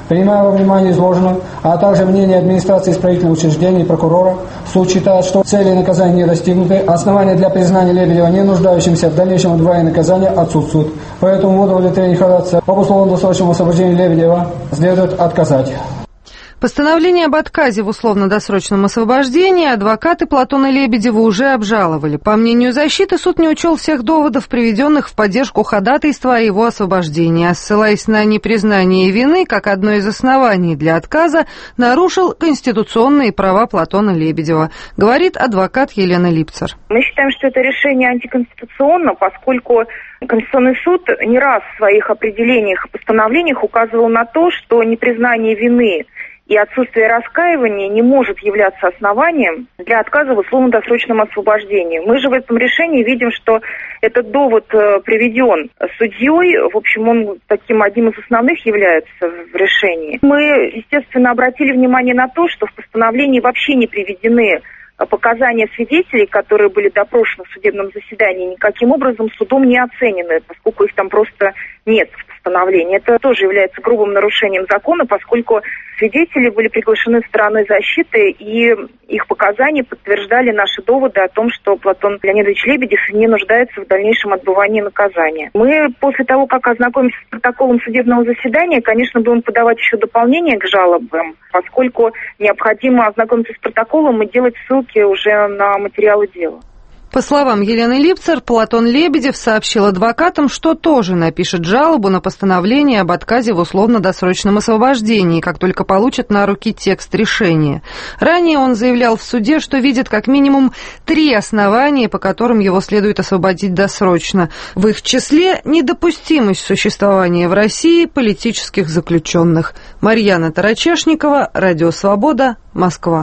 Speaker 20: Принимая во внимание изложенное, а также мнение администрации исправительных учреждений и прокурора, суд считает, что цели наказания не достигнуты, основания для признания Лебедева не нуждающимся в дальнейшем отбывании наказания отсутствуют. Поэтому в удовлетворении ходатайства об условно-досрочном освобождении Лебедева следует отказать.
Speaker 19: Постановление об отказе в условно-досрочном освобождении адвокаты Платона Лебедева уже обжаловали. По мнению защиты, суд не учел всех доводов, приведенных в поддержку ходатайства о его освобождении, а ссылаясь на непризнание вины как одно из оснований для отказа, нарушил конституционные права Платона Лебедева, говорит адвокат Елена Липцер.
Speaker 21: Мы считаем, что это решение антиконституционно, поскольку Конституционный суд не раз в своих определениях и постановлениях указывал на то, что непризнание вины и отсутствие раскаивания не может являться основанием для отказа в условно-досрочном освобождении. Мы же в этом решении видим, что этот довод приведен судьей, в общем, он таким одним из основных является в решении. Мы, естественно, обратили внимание на то, что в постановлении вообще не приведены показания свидетелей, которые были допрошены в судебном заседании, никаким образом судом не оценены, поскольку их там просто нет в постановлении. Это тоже является грубым нарушением закона, поскольку свидетели были приглашены стороной защиты, и их показания подтверждали наши доводы о том, что Платон Леонидович Лебедев не нуждается в дальнейшем отбывании наказания. Мы после того, как ознакомимся с протоколом судебного заседания, конечно, будем подавать еще дополнение к жалобам, поскольку необходимо ознакомиться с протоколом и делать ссылки уже на материалы дела.
Speaker 19: По словам Елены Липцер, Платон Лебедев сообщил адвокатам, что тоже напишет жалобу на постановление об отказе в условно-досрочном освобождении, как только получит на руки текст решения. Ранее он заявлял в суде, что видит как минимум 3 основания, по которым его следует освободить досрочно. В их числе недопустимость существования в России политических заключенных. Марьяна Тарачешникова, Радио Свобода, Москва.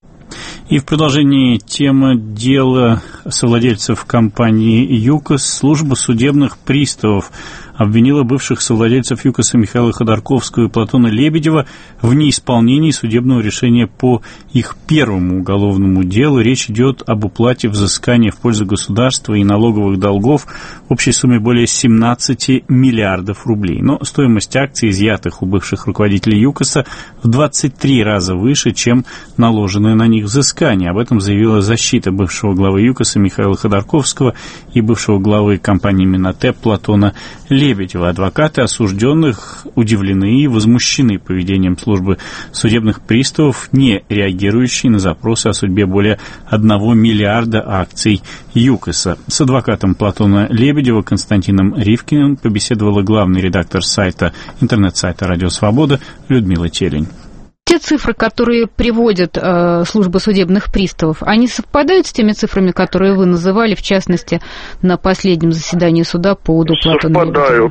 Speaker 1: И в продолжении темы дела совладельцев компании «ЮКОС» служба судебных приставов обвинила бывших совладельцев ЮКОСа Михаила Ходорковского и Платона Лебедева в неисполнении судебного решения по их первому уголовному делу. Речь идет об уплате взыскания в пользу государства и налоговых долгов в общей сумме более 17 миллиардов рублей. Но стоимость акций, изъятых у бывших руководителей ЮКОСа, в 23 раза выше, чем наложенное на них взыскание. Об этом заявила защита бывшего главы ЮКОСа Михаила Ходорковского и бывшего главы компании «Минотеп» Платона Лебедева. Адвокаты осужденных удивлены и возмущены поведением службы судебных приставов, не реагирующей на запросы о судьбе более 1 миллиарда акций ЮКОСа. С адвокатом Платона Лебедева Константином Ривкиным побеседовала главный редактор интернет-сайта «Радио Свобода» Людмила Телень.
Speaker 22: Те цифры, которые приводят служба судебных приставов, они совпадают с теми цифрами, которые вы называли, в частности, на последнем заседании суда по поводу Платона Лебедева?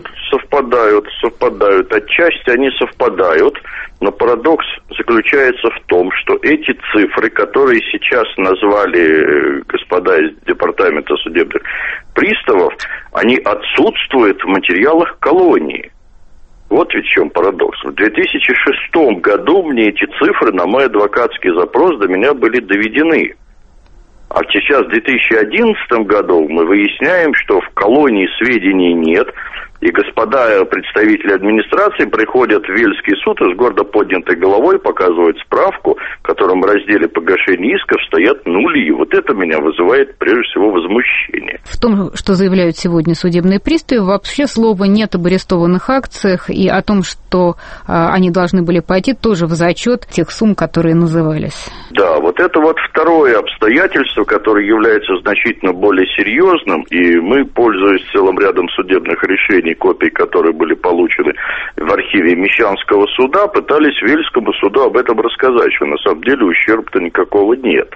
Speaker 5: Совпадают. Отчасти они совпадают, но парадокс заключается в том, что эти цифры, которые сейчас назвали господа из Департамента судебных приставов, они отсутствуют в материалах колонии. Вот ведь в чем парадокс. В 2006 году мне эти цифры на мой адвокатский запрос до меня были доведены. А сейчас в 2011 году мы выясняем, что в колонии сведений нет, и господа представители администрации приходят в Вельский суд и с гордо поднятой головой показывают справку, в котором в разделе погашения исков стоят нули. Вот это меня вызывает прежде всего возмущение.
Speaker 22: В том, что заявляют сегодня судебные приставы, вообще слова нет об арестованных акциях и о том, что они должны были пойти тоже в зачет тех сумм, которые назывались.
Speaker 5: Да, вот это вот второе обстоятельство, которое является значительно более серьезным, и мы, пользуясь целым рядом судебных решений, копии, которые были получены в архиве Мещанского суда, пытались Вельскому суду об этом рассказать, что на самом деле ущерба-то никакого нет.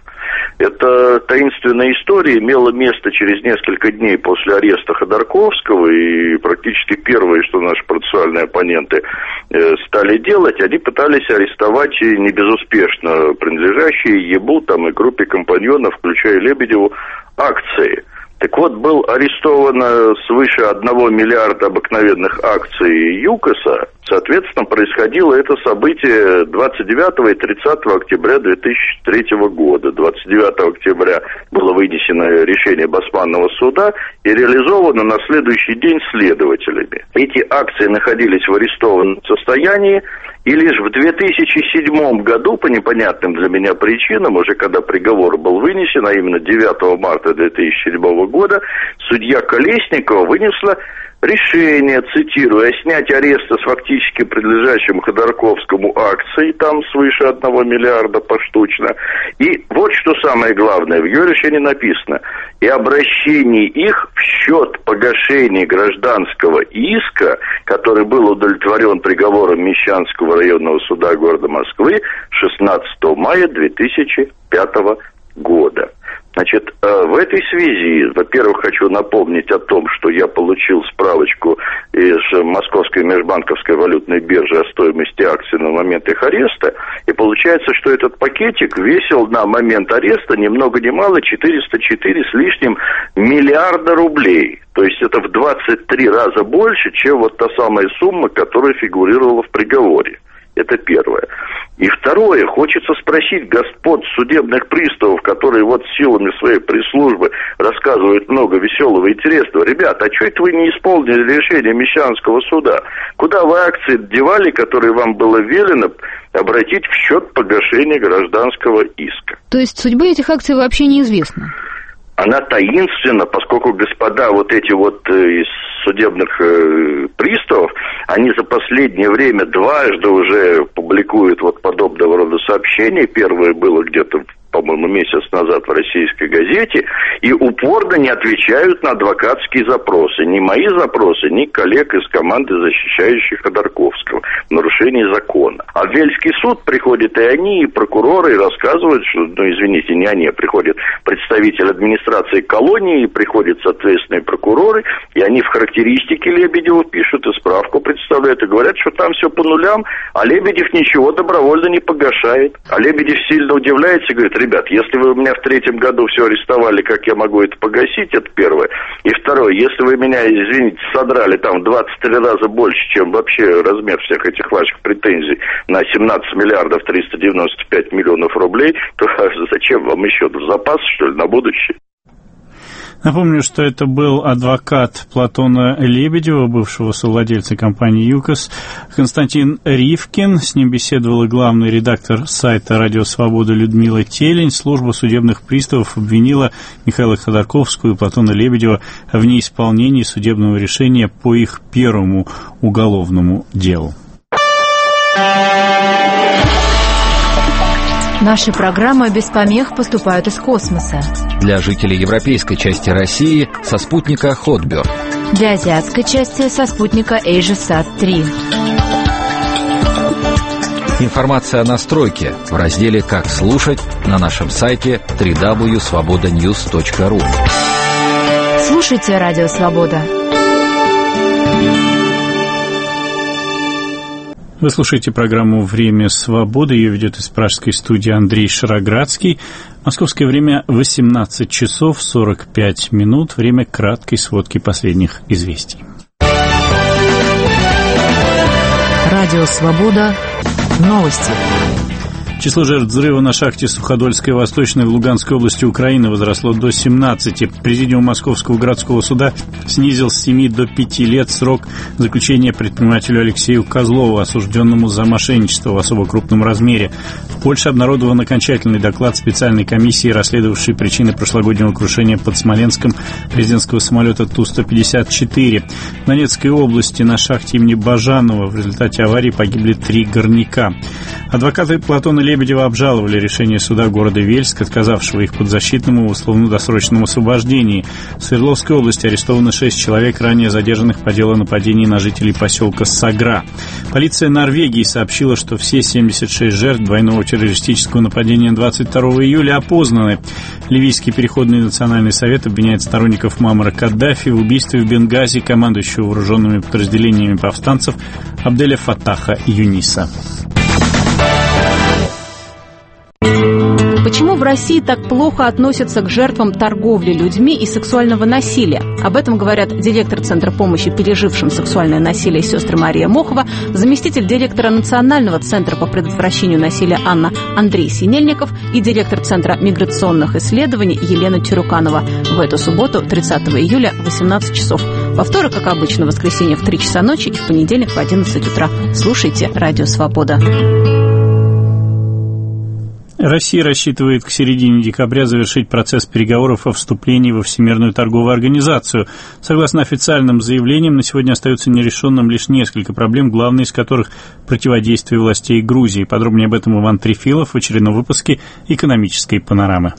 Speaker 5: Эта таинственная история имела место через несколько дней после ареста Ходорковского, и практически первое, что наши процессуальные оппоненты стали делать, они пытались арестовать не безуспешно принадлежащие ЕБУ там, и группе компаньонов, включая Лебедеву, акции. Так вот, был арестовано свыше 1 миллиарда обыкновенных акций ЮКОСа,
Speaker 3: Соответственно, происходило это событие 29 и 30 октября 2003 года. 29 октября было вынесено решение Басманного суда и реализовано на следующий день следователями. Эти акции находились в арестованном состоянии, и лишь в 2007 году, по непонятным для меня причинам, уже когда приговор был вынесен, а именно 9 марта 2007 года, судья Колесникова вынесла решение, цитирую, о снятии ареста с фактически принадлежащим Ходорковскому акций, там свыше 1 миллиарда поштучно. И вот что самое главное, в ее решении написано: и обращение их в счет погашения гражданского иска, который был удовлетворен приговором Мещанского районного суда города Москвы 16 мая 2005 года. Значит, в этой связи, во-первых, хочу напомнить о том, что я получил справочку из Московской межбанковской валютной биржи о стоимости акций на момент их ареста, и получается, что этот пакетик весил на момент ареста ни много ни мало 404 с лишним миллиарда рублей. То есть это в 23 раза больше, чем вот та самая сумма, которая фигурировала в приговоре. Это первое. И второе, хочется спросить господ судебных приставов, которые вот силами своей пресс-службы рассказывают много веселого и интересного. Ребята, а что это вы не исполнили решение Мещанского суда? Куда вы акции девали, которые вам было велено обратить в счет погашения гражданского иска?
Speaker 22: То есть судьба этих акций вообще неизвестна?
Speaker 3: Она таинственна, поскольку господа вот эти вот из судебных приставов, они за последнее время дважды уже публикуют вот подобного рода сообщения. Первое было где-то, по-моему, месяц назад в российской газете, и упорно не отвечают на адвокатские запросы. Ни мои запросы, ни коллег из команды, защищающих Ходорковского в нарушении закона. А в Вельский суд приходят и они, и прокуроры, и рассказывают, что, ну, извините, не они, а приходят представители администрации колонии, и приходят соответственные прокуроры, и они в характеристике Лебедева пишут и справку представляют, и говорят, что там все по нулям, а Лебедев ничего добровольно не погашает. А Лебедев сильно удивляется и говорит: ребят, если вы у меня в 3-м году все арестовали, как я могу это погасить, это первое. И второе, если вы меня, извините, содрали там в 23 раза больше, чем вообще размер всех этих ваших претензий на 17 миллиардов 395 миллионов рублей, то зачем вам еще? В запас, что ли, на будущее?
Speaker 1: Напомню, что это был адвокат Платона Лебедева, бывшего совладельца компании ЮКОС, Константин Ривкин. С ним беседовал и главный редактор сайта «Радио Свобода» Людмила Телень. Служба судебных приставов обвинила Михаила Ходорковского и Платона Лебедева в неисполнении судебного решения по их первому уголовному делу.
Speaker 7: Наши программы без помех поступают из космоса.
Speaker 2: Для жителей европейской части России со спутника Хотберг.
Speaker 7: Для азиатской части со спутника AsiaSat-3.
Speaker 2: Информация о настройке в разделе «Как слушать» на нашем сайте www.svobodanews.ru.
Speaker 7: Слушайте Радио Свобода.
Speaker 1: Вы слушаете программу «Время свободы». Ее ведет из пражской студии Андрей Шароградский. Московское время 18 часов 45 минут. Время краткой сводки последних известий.
Speaker 7: Радио «Свобода». Новости.
Speaker 1: Число жертв взрыва на шахте Суходольской Восточной в Луганской области Украины возросло до 17. Президиум Московского городского суда снизил с 7 до 5 лет срок заключения предпринимателю Алексею Козлову, осужденному за мошенничество в особо крупном размере. В Польше обнародован окончательный доклад специальной комиссии, расследовавшей причины прошлогоднего крушения под Смоленском президентского самолета Ту-154. В Донецкой области на шахте имени Бажанова в результате аварии погибли 3 горняка. Адвокаты Платона Лебедева обжаловали решение суда города Вельск, отказавшего их подзащитному в условно-досрочном освобождении. В Свердловской области арестовано 6 человек, ранее задержанных по делу о нападении на жителей поселка Сагра. Полиция Норвегии сообщила, что все 76 жертв двойного террористического нападения 22 июля опознаны. Ливийский переходный национальный совет обвиняет сторонников Муаммара Каддафи в убийстве в Бенгази командующего вооруженными подразделениями повстанцев Абделя Фаттаха Юниса.
Speaker 4: Почему в России так плохо относятся к жертвам торговли людьми и сексуального насилия? Об этом говорят директор Центра помощи пережившим сексуальное насилие сестры Мария Мохова, заместитель директора Национального центра по предотвращению насилия Андрей Синельников и директор Центра миграционных исследований Елена Чуруканова. В эту субботу, 30 июля, в 18 часов. Во вторник, как обычно, в воскресенье в 3 часа ночи и в понедельник в 11 утра. Слушайте «Радио Свобода».
Speaker 1: Россия рассчитывает к середине декабря завершить процесс переговоров о вступлении во Всемирную торговую организацию. Согласно официальным заявлениям, на сегодня остается нерешенным лишь несколько проблем, главной из которых противодействие властей Грузии. Подробнее об этом Иван Трефилов в очередном выпуске «Экономической панорамы».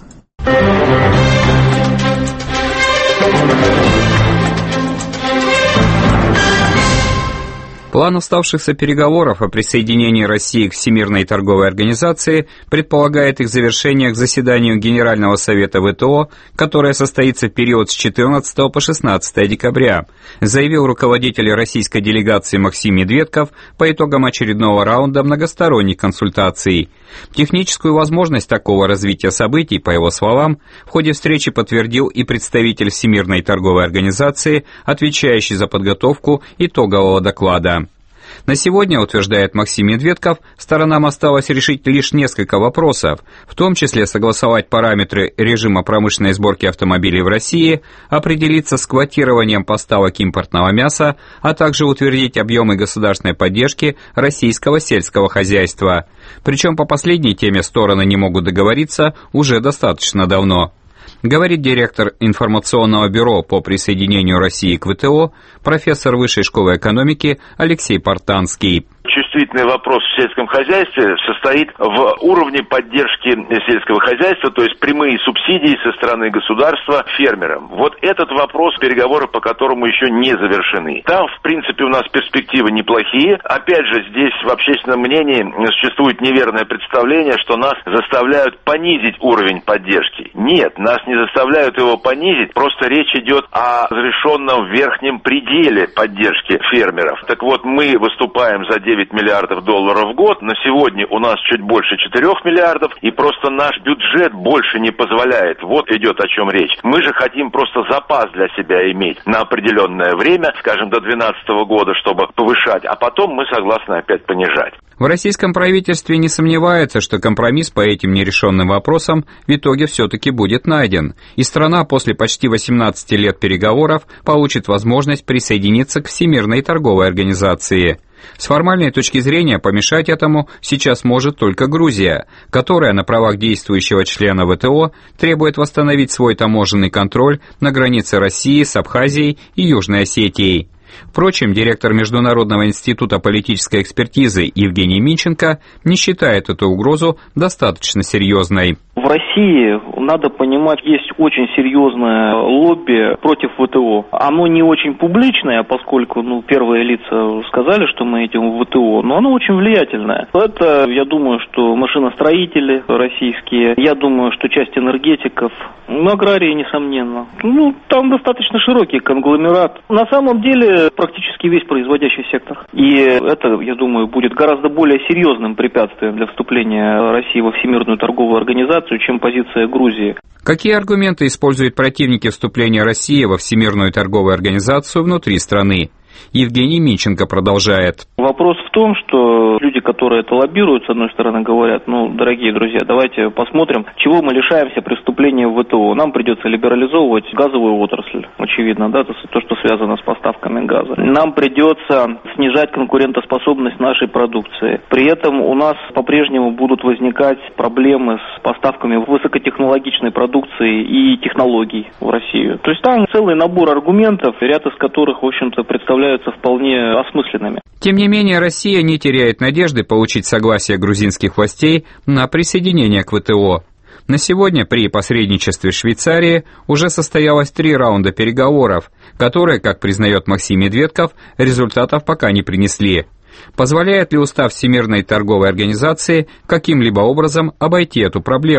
Speaker 6: План оставшихся переговоров о присоединении России к Всемирной торговой организации предполагает их завершение к заседанию Генерального совета ВТО, которое состоится в период с 14 по 16 декабря, заявил руководитель российской делегации Максим Медведков по итогам очередного раунда многосторонних консультаций. Техническую возможность такого развития событий, по его словам, в ходе встречи подтвердил и представитель Всемирной торговой организации, отвечающий за подготовку итогового доклада. На сегодня, утверждает Максим Медведков, сторонам осталось решить лишь несколько вопросов, в том числе согласовать параметры режима промышленной сборки автомобилей в России, определиться с квотированием поставок импортного мяса, а также утвердить объемы государственной поддержки российского сельского хозяйства. Причем по последней теме стороны не могут договориться уже достаточно давно. Говорит директор информационного бюро по присоединению России к ВТО, профессор Высшей школы экономики Алексей Портанский.
Speaker 23: Чувствительный вопрос в сельском хозяйстве состоит в уровне поддержки сельского хозяйства, то есть прямые субсидии со стороны государства фермерам. Вот этот вопрос, переговоры по которому еще не завершены. Там, в принципе, у нас перспективы неплохие. Опять же, здесь в общественном мнении существует неверное представление, что нас заставляют понизить уровень поддержки. Нет, нас не заставляют его понизить, просто речь идет о разрешенном верхнем пределе поддержки фермеров. Так вот, мы выступаем за 9 миллиардов долларов в год. На сегодня у нас чуть больше 4 миллиардов, и просто наш бюджет больше не позволяет. Вот идет о чем речь. Мы же хотим просто запас для себя иметь на определенное время, скажем, до 2012 года, чтобы повышать, а потом мы согласны опять понижать.
Speaker 6: В российском правительстве не сомневается, что компромисс по этим нерешенным вопросам в итоге все-таки будет найден, и страна после почти 18 лет переговоров получит возможность присоединиться к Всемирной торговой организации. С формальной точки зрения помешать этому сейчас может только Грузия, которая на правах действующего члена ВТО требует восстановить свой таможенный контроль на границе России с Абхазией и Южной Осетией. Впрочем, директор Международного института политической экспертизы Евгений Минченко не считает эту угрозу достаточно серьезной.
Speaker 24: В России, надо понимать, есть очень серьезное лобби против ВТО. Оно не очень публичное, поскольку первые лица сказали, что мы идем в ВТО, но оно очень влиятельное. Это, я думаю, что машиностроители российские, я думаю, что часть энергетиков, аграрии, несомненно. Там достаточно широкий конгломерат. На самом деле, практически весь производящий сектор. И это, я думаю, будет гораздо более серьезным препятствием для вступления России во Всемирную торговую организацию, чем позиция Грузии.
Speaker 6: Какие аргументы используют противники вступления России во Всемирную торговую организацию внутри страны? Евгений Минченко продолжает.
Speaker 24: Вопрос в том, что люди, которые это лоббируют, с одной стороны, говорят, дорогие друзья, давайте посмотрим, чего мы лишаемся при вступлении в ВТО. Нам придется либерализовывать газовую отрасль, очевидно, то, что связано с поставками газа. Нам придется снижать конкурентоспособность нашей продукции. При этом у нас по-прежнему будут возникать проблемы с поставками высокотехнологичной продукции и технологий в Россию. То есть там целый набор аргументов, ряд из которых, в общем-то, представляются вполне осмысленными.
Speaker 6: Тем не менее, Россия не теряет надежды получить согласие грузинских властей на присоединение к ВТО. На сегодня при посредничестве Швейцарии уже состоялось 3 раунда переговоров, которые, как признает Максим Медведков, результатов пока не принесли. Позволяет ли устав Всемирной торговой организации каким-либо образом обойти эту проблему?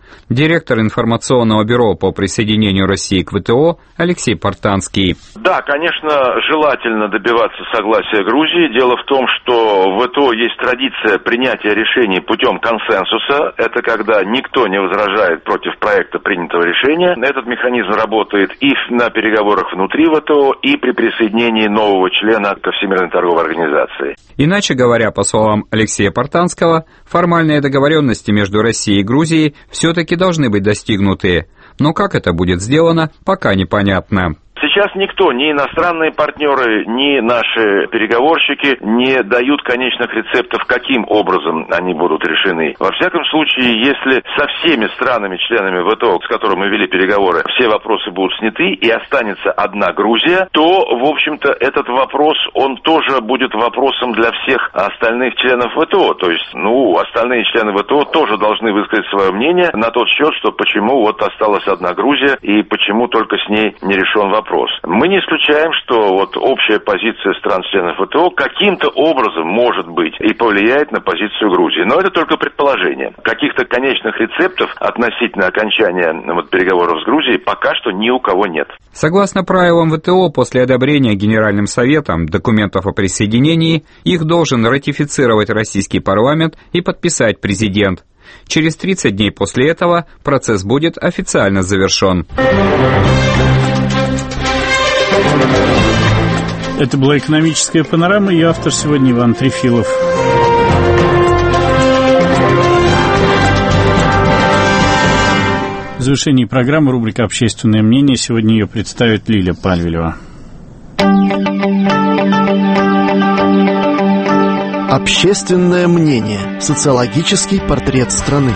Speaker 6: Директор информационного бюро по присоединению России к ВТО Алексей Портанский.
Speaker 23: Да, конечно, желательно добиваться согласия Грузии. Дело в том, что в ВТО есть традиция принятия решений путем консенсуса. Это когда никто не возражает против проекта принятого решения. Этот механизм работает и на переговорах внутри ВТО, и при присоединении нового члена ко Всемирной торговой организации.
Speaker 6: Иначе говоря, по словам Алексея Портанского, формальные договоренности между Россией и Грузией все-таки должны быть достигнуты. Но как это будет сделано, пока непонятно.
Speaker 23: Сейчас никто, ни иностранные партнеры, ни наши переговорщики не дают конечных рецептов, каким образом они будут решены. Во всяком случае, если со всеми странами-членами ВТО, с которыми мы вели переговоры, все вопросы будут сняты и останется одна Грузия, то, в общем-то, этот вопрос, он тоже будет вопросом для всех остальных членов ВТО. То есть, остальные члены ВТО тоже должны высказать свое мнение на тот счет, что почему вот осталась одна Грузия и почему только с ней не решен вопрос. Мы не исключаем, что вот общая позиция стран-членов ВТО каким-то образом, может быть, и повлияет на позицию Грузии. Но это только предположение. Каких-то конечных рецептов относительно окончания переговоров с Грузией пока что ни у кого нет.
Speaker 6: Согласно правилам ВТО, после одобрения Генеральным Советом документов о присоединении, их должен ратифицировать российский парламент и подписать президент. Через 30 дней после этого процесс будет официально завершен.
Speaker 1: Это была «Экономическая панорама», и автор сегодня Иван Трефилов. В завершении программы рубрика «Общественное мнение». Сегодня ее представит Лиля Пальвелева.
Speaker 8: Общественное мнение. Социологический портрет страны.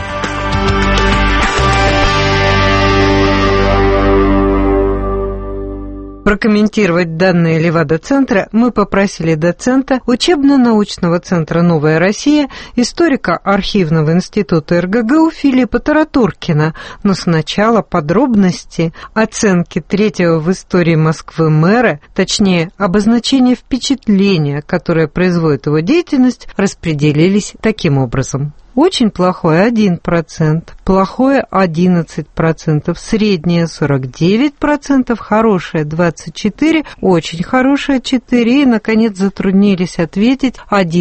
Speaker 19: Прокомментировать данные Левада-центра мы попросили доцента учебно-научного центра «Новая Россия», историка архивного института РГГУ Филиппа Таратуркина. Но сначала подробности оценки третьего в истории Москвы мэра, точнее, обозначение впечатления, которое производит его деятельность, распределились таким образом. Очень плохое 1%, плохое 11%, среднее 49%, хорошее 24%, очень хорошее 4% и, наконец, затруднились ответить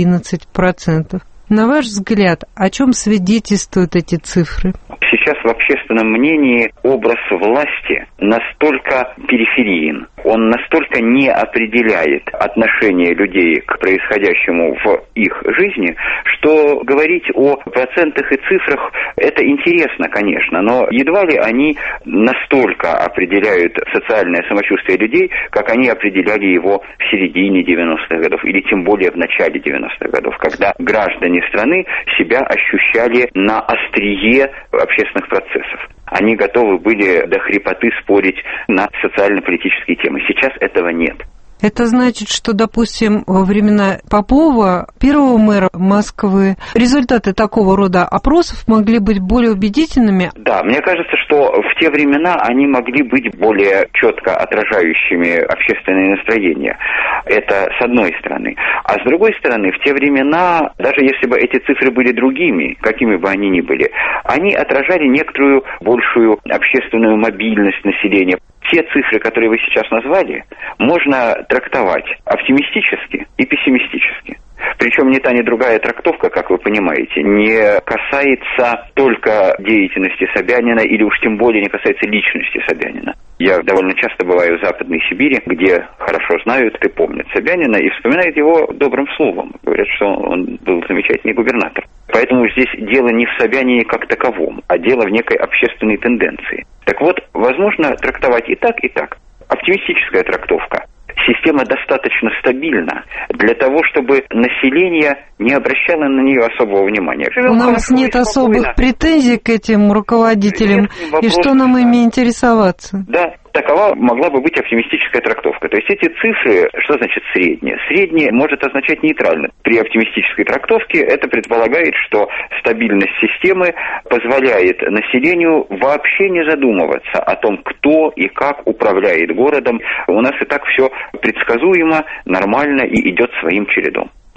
Speaker 19: 11%. На ваш взгляд, о чем свидетельствуют эти цифры?
Speaker 9: Сейчас в общественном мнении образ власти настолько периферийен, он настолько не определяет отношение людей к происходящему в их жизни, что говорить о процентах и цифрах – это интересно, конечно, но едва ли они настолько определяют социальное самочувствие людей, как они определяли его в середине 90-х годов или тем более в начале 90-х годов, когда граждане страны себя ощущали на острие общественных процессов. Они готовы были до хрипоты спорить на социально-политические темы. Сейчас этого нет.
Speaker 19: Это значит, что, допустим, во времена Попова, первого мэра Москвы, результаты такого рода опросов могли быть более убедительными?
Speaker 9: Да, мне кажется, что в те времена они могли быть более четко отражающими общественные настроения. Это с одной стороны. А с другой стороны, в те времена, даже если бы эти цифры были другими, какими бы они ни были, они отражали некоторую большую общественную мобильность населения. Те цифры, которые вы сейчас назвали, можно трактовать оптимистически и пессимистически. Причем ни та, ни другая трактовка, как вы понимаете, не касается только деятельности Собянина или уж тем более не касается личности Собянина. Я довольно часто бываю в Западной Сибири, где хорошо знают и помнят Собянина и вспоминают его добрым словом. Говорят, что он был замечательный губернатор. Поэтому здесь дело не в Собянине как таковом, а дело в некой общественной тенденции. Так вот, возможно трактовать и так, и так. Оптимистическая трактовка. Система достаточно стабильна для того, чтобы население не обращало на нее особого внимания.
Speaker 19: У нас нет особых претензий к этим руководителям, и что нам ими интересоваться?
Speaker 9: Да, такова могла бы быть оптимистическая трактовка. То есть эти цифры, что значит среднее? Среднее может означать нейтрально. При оптимистической трактовке это предполагает, что стабильность системы позволяет населению вообще не задумываться о том, кто и как управляет городом. У нас и так все предсказуемо, нормально и идет своим чередом.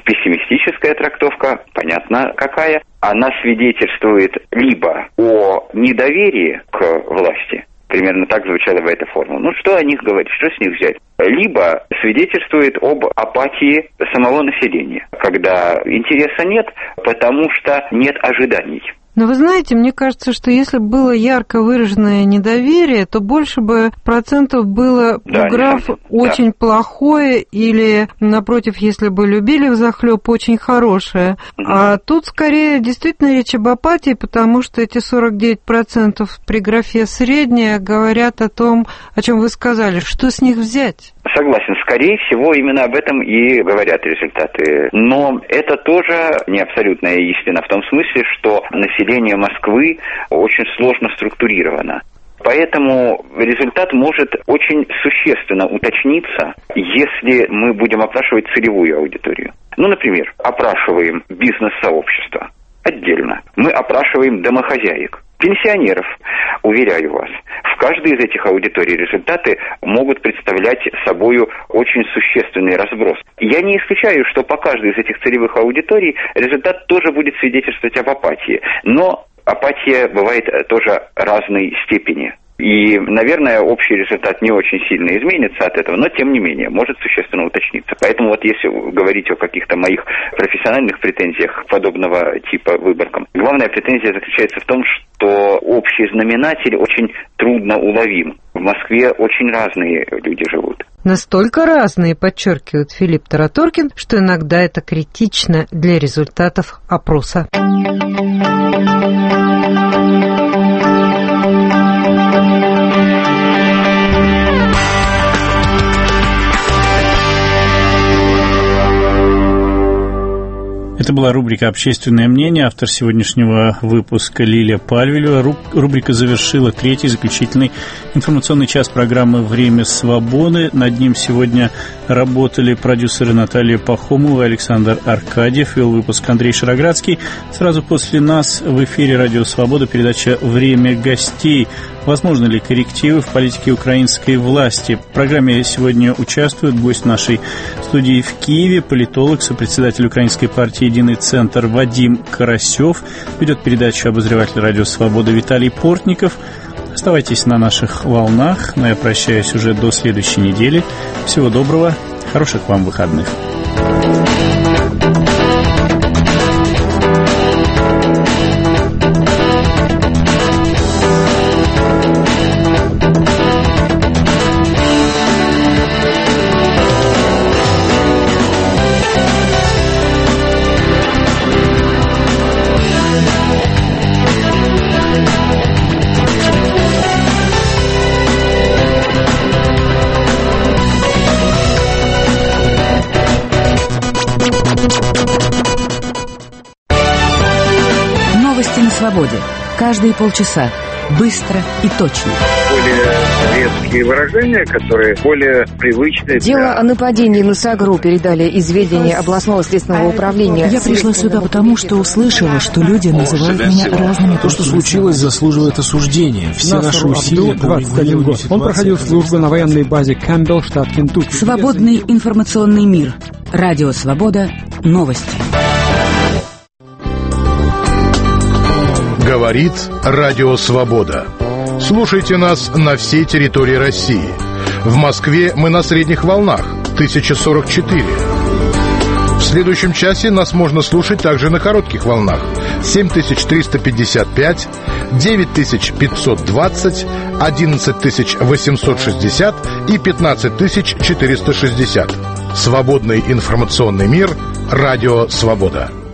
Speaker 9: Пессимистическая трактовка, понятно какая, она свидетельствует либо о недоверии к власти, примерно так звучала бы эта формула. Ну, что о них говорить, что с них взять? Либо свидетельствует об апатии самого населения, когда интереса нет, потому что нет ожиданий.
Speaker 19: Но вы знаете, мне кажется, что если было ярко выраженное недоверие, то больше бы процентов было у граф очень плохое или, напротив, если бы любили взахлёб, очень хорошее. А тут скорее действительно речь об апатии, потому что эти 49% при графе средняя говорят о том, о чем вы сказали, что с них взять.
Speaker 9: Согласен, скорее всего, именно об этом и говорят результаты. Но это тоже не абсолютная истина в том смысле, что население Москвы очень сложно структурировано. Поэтому результат может очень существенно уточниться, если мы будем опрашивать целевую аудиторию. Ну, например, опрашиваем бизнес-сообщество отдельно. Мы опрашиваем домохозяек, пенсионеров. Уверяю вас, в каждой из этих аудиторий результаты могут представлять собою очень существенный разброс. Я не исключаю, что по каждой из этих целевых аудиторий результат тоже будет свидетельствовать об апатии. Но апатия бывает тоже разной степени. И, наверное, общий результат не очень сильно изменится от этого, но, тем не менее, может существенно уточниться. Поэтому вот если говорить о каких-то моих профессиональных претензиях подобного типа выборкам, главная претензия заключается в том, что общий знаменатель очень трудно уловим. В Москве очень разные люди живут.
Speaker 19: Настолько разные, подчеркивает Филипп Тараторкин, что иногда это критично для результатов опроса.
Speaker 1: Это была рубрика «Общественное мнение». Автор сегодняшнего выпуска Лилия Пальвелева. Рубрика завершила третий, заключительный информационный час программы «Время свободы». Над ним сегодня работали продюсеры Наталья Пахомова и Александр Аркадьев. Вел выпуск Андрей Шароградский. Сразу после нас в эфире «Радио Свобода» передача «Время гостей». Возможны ли коррективы в политике украинской власти? В программе сегодня участвует гость нашей студии в Киеве, политолог, сопредседатель Украинской партии «Единый центр» Вадим Карасев. Ведет передачу обозреватель «Радио Свобода» Виталий Портников. Оставайтесь на наших волнах. Но я прощаюсь уже до следующей недели. Всего доброго, хороших вам выходных.
Speaker 10: Свободе. Каждые полчаса. Быстро и точно.
Speaker 11: Более резкие выражения, которые более привычны.
Speaker 14: Дело о нападении на САГРУ передали из ведения областного следственного управления.
Speaker 10: Я пришла сюда потому, что услышала, что люди называют меня разными.
Speaker 15: То, что случилось, заслуживает осуждения. Все наши усилия по урегулированию ситуации.
Speaker 25: Он проходил службу на военной базе Кэмпбелл, штат Кентукки.
Speaker 10: Свободный информационный мир. Радио Свобода. Новости.
Speaker 26: Говорит Радио Свобода. Слушайте нас на всей территории России. В Москве мы на средних волнах 1044. В следующем часе нас можно слушать также на коротких волнах 7355, 9520, 11860 и 15460. Свободный информационный мир. Радио Свобода.